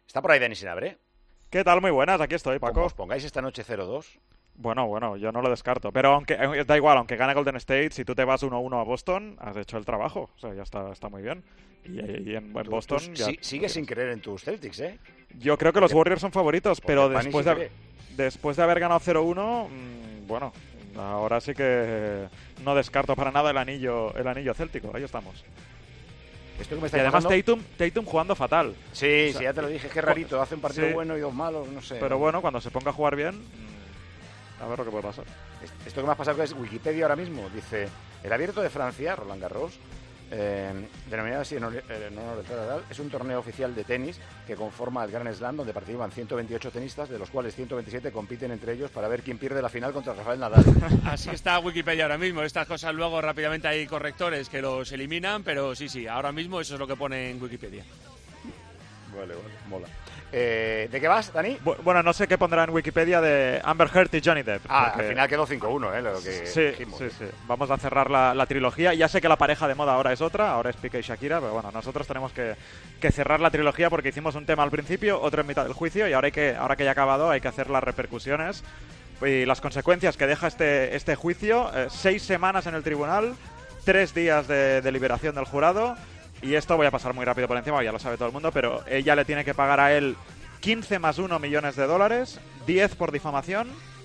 Está por ahí Denis Inabre. ¿Qué tal? Muy buenas, aquí estoy, Como Paco. os pongáis esta noche 0-2. Bueno, yo no lo descarto. Pero aunque da igual, aunque gane Golden State, si tú te vas 1-1 a Boston, has hecho el trabajo. O sea, ya está muy bien. Y en Boston ya Sigues sin creer en tus Celtics, ¿eh? Yo creo que los Warriors son favoritos, pero Pani después de haber ganado 0-1, bueno, ahora sí que no descarto para nada el anillo céltico. Ahí estamos. Esto que me Y estáis además pasando... Tatum jugando fatal. Sí, O sea, sí, ya te lo dije, que rarito. Hace un partido sí, bueno y dos malos, no sé. pero bueno, cuando se ponga a jugar bien, a ver lo que puede pasar. Esto que me ha pasado que es Wikipedia ahora mismo. Dice, el Abierto de Francia, Roland Garros, denominado así en honor del Nadal, es un torneo oficial de tenis que conforma el Grand Slam, donde participan 128 tenistas, de los cuales 127 compiten entre ellos para ver quién pierde la final contra Rafael Nadal. Así está Wikipedia ahora mismo. Estas cosas luego rápidamente hay correctores que los eliminan, pero sí, ahora mismo eso es lo que pone en Wikipedia. Vale, mola. ¿De qué vas, Dani? Bueno, no sé qué pondrá en Wikipedia de Amber Heard y Johnny Depp. Al final quedó 5-1, lo que dijimos. Sí. Vamos a cerrar la trilogía. Ya sé que la pareja de moda ahora es otra, ahora es Piqué y Shakira, pero bueno, nosotros tenemos que cerrar la trilogía porque hicimos un tema al principio, otro en mitad del juicio, y ahora que ya ha acabado hay que hacer las repercusiones y las consecuencias que deja este juicio. 6 semanas en el tribunal, 3 días de deliberación del jurado. Y esto voy a pasar muy rápido por encima, ya lo sabe todo el mundo, pero ella le tiene que pagar a él 15 más 1 millones de dólares, 10 por difamación,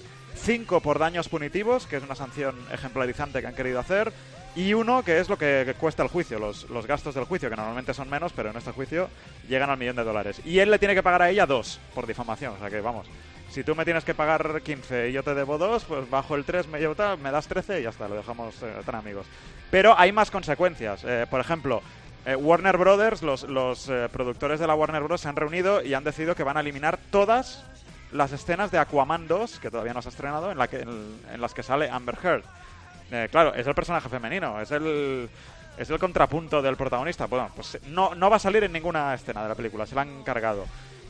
5 por daños punitivos, que es una sanción ejemplarizante que han querido hacer, y 1 que es lo que cuesta el juicio, los gastos del juicio, que normalmente son menos, pero en este juicio llegan al $1.000.000. Y él le tiene que pagar a ella 2 por difamación, o sea que vamos, si tú me tienes que pagar 15 y yo te debo 2, pues bajo el 3 me das 13 y ya está, lo dejamos tan amigos. Pero hay más consecuencias, por ejemplo... Warner Brothers, los productores de la Warner Bros. Se han reunido y han decidido que van a eliminar todas las escenas de Aquaman 2, que todavía no se ha estrenado, en las que sale Amber Heard. Claro, es el personaje femenino, es el contrapunto del protagonista. Bueno, pues no va a salir en ninguna escena de la película, se la han cargado.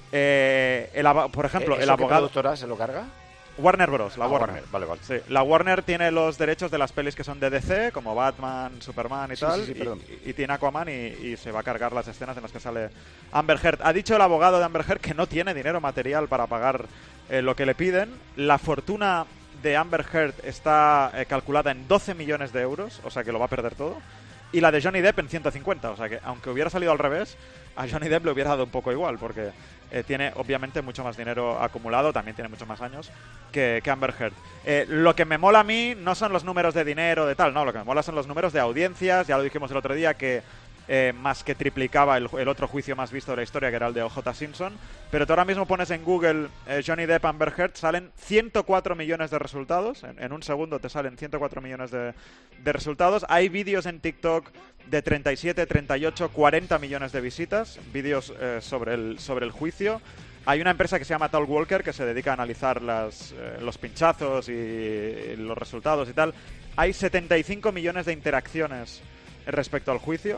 Por ejemplo, el abogado... ¿Qué productora se lo carga? Warner Bros, la Warner. Vale. Sí, la Warner tiene los derechos de las pelis que son de DC, como Batman, Superman y tal, y tiene Aquaman y se va a cargar las escenas en las que sale Amber Heard. Ha dicho el abogado de Amber Heard que no tiene dinero material para pagar lo que le piden. La fortuna de Amber Heard está calculada en 12 millones de euros, o sea que lo va a perder todo. Y la de Johnny Depp en 150, o sea que aunque hubiera salido al revés, a Johnny Depp le hubiera dado un poco igual, porque tiene obviamente mucho más dinero acumulado, también tiene muchos más años que Amber Heard. Lo que me mola a mí no son los números de dinero, de tal, no, lo que me mola son los números de audiencias, ya lo dijimos el otro día que más que triplicaba el otro juicio más visto de la historia, que era el de O.J. Simpson, pero tú ahora mismo pones en Google Johnny Depp Amber Heard, salen 104 millones de resultados, en un segundo te salen 104 millones de resultados. Hay vídeos en TikTok de 37, 38, 40 millones de visitas, vídeos sobre el juicio. Hay una empresa que se llama Talkwalker que se dedica a analizar los pinchazos y los resultados y tal. Hay 75 millones de interacciones respecto al juicio.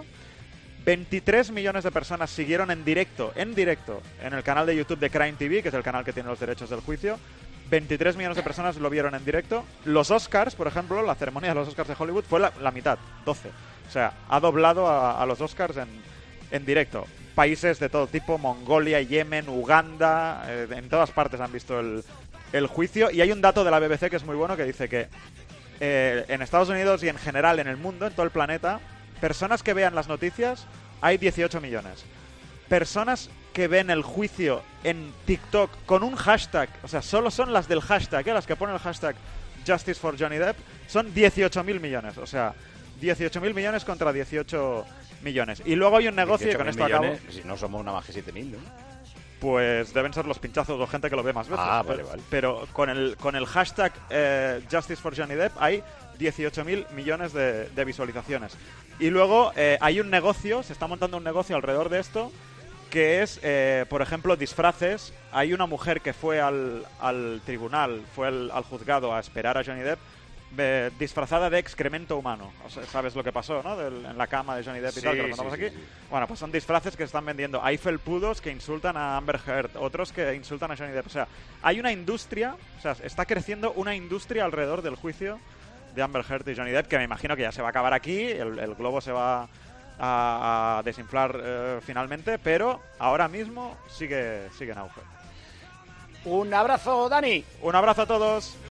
23 millones de personas siguieron en directo, en el canal de YouTube de Crime TV, que es el canal que tiene los derechos del juicio. 23 millones de personas lo vieron en directo. Los Oscars, por ejemplo, la ceremonia de los Oscars de Hollywood fue la mitad, 12. O sea, ha doblado a los Oscars en directo. Países de todo tipo, Mongolia, Yemen, Uganda, en todas partes han visto el juicio. Y hay un dato de la BBC que es muy bueno, que dice que en Estados Unidos y en general en el mundo, en todo el planeta, personas que vean las noticias, hay 18 millones. Personas que ven el juicio en TikTok con un hashtag, o sea, solo son las del hashtag, las que ponen el hashtag Justice for Johnny Depp, son 18.000 millones. O sea, 18.000 millones contra 18 millones. Y luego hay un negocio, y con esto acabo... Si no somos nada más que 7.000, ¿no? Pues deben ser los pinchazos o gente que lo ve más veces. Vale. Pero con el hashtag Justice for Johnny Depp hay 18.000 millones de visualizaciones. Y luego hay un negocio, se está montando un negocio alrededor de esto, que es, por ejemplo, disfraces. Hay una mujer que fue al tribunal, fue al juzgado a esperar a Johnny Depp, disfrazada de excremento humano. O sea, ¿sabes lo que pasó, no? En la cama de Johnny Depp y tal, que lo contamos aquí. Sí. Bueno, pues son disfraces que están vendiendo. Hay felpudos que insultan a Amber Heard, otros que insultan a Johnny Depp. O sea, hay una industria, o sea, está creciendo una industria alrededor del juicio de Amber Heard y Johnny Depp, que me imagino que ya se va a acabar aquí, el globo se va a desinflar finalmente, pero ahora mismo sigue en auge. Un abrazo, Dani. Un abrazo a todos.